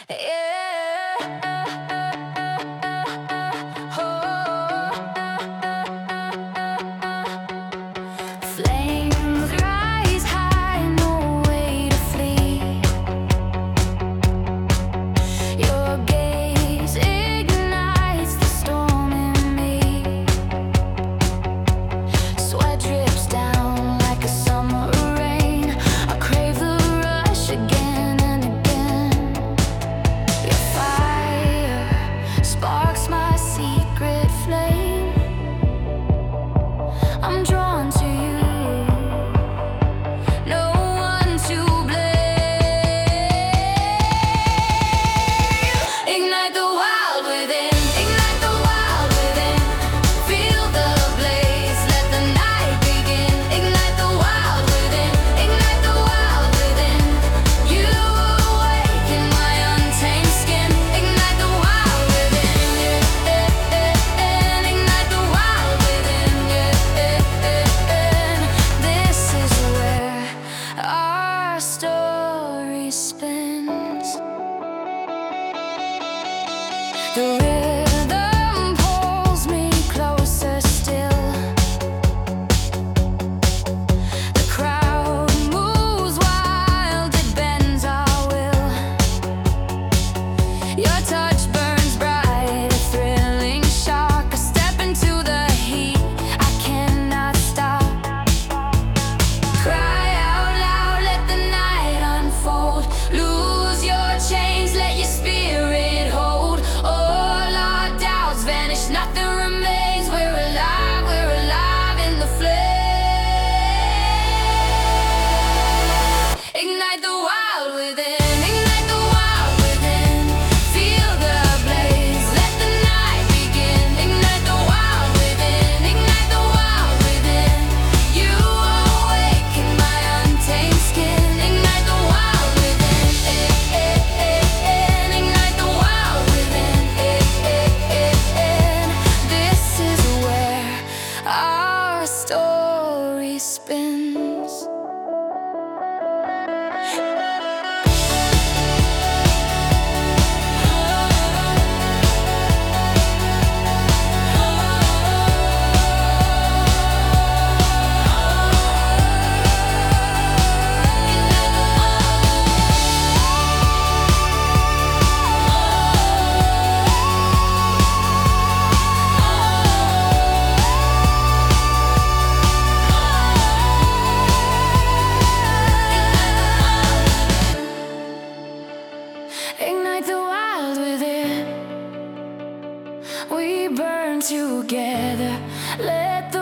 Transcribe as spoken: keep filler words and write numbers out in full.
Flames rise high, no way to flee. Your gaze ignites the storm in me. Sweat drips down like a summer rain. I crave the rush again and again. Your fire sparks my secret flame. I'm drawn to you. No one to blame. Ignite the wild within. Ignite the wild within. Feel the blaze. Let the night begin. Ignite the wild within. Ignite the wild within. You awaken my untamed skin. Ignite the wild within. Ignite the wild within. This is where our story spins. The rhythm pulls me closer still. The crowd moves wild, it bends our will. Your touch burns bright, a thrilling shock. A step into the heat, I cannot stop. Cry out loud, let the night unfold. Lose your chains, let your spirit hold. All our doubts vanish, nothing remains. We're alive, we're alive in the flame. Ignite the wild within. Ignite the wild within. Feel the blaze. Let the night begin. Ignite the wild within. Ignite the wild within. You awaken my untamed skin. Ignite the wild within. Ignite the wild within. This is where our story spins. Ignite the wild within. We burn together. Let